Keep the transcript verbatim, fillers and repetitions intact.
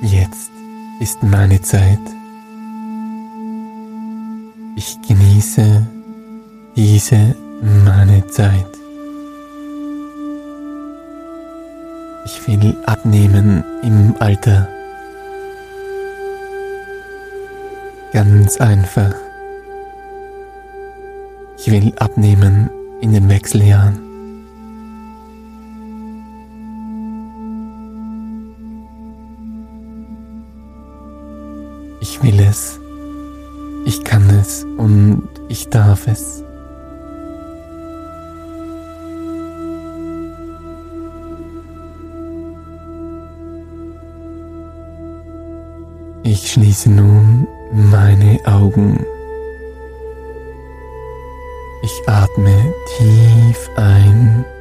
Jetzt ist meine Zeit. Ich genieße diese meine Zeit. Ich will abnehmen im Alter. Ganz einfach. Ich will abnehmen in den Wechseljahren. Ich will es, ich kann es und ich darf es. Ich schließe nun meine Augen. Ich atme tief ein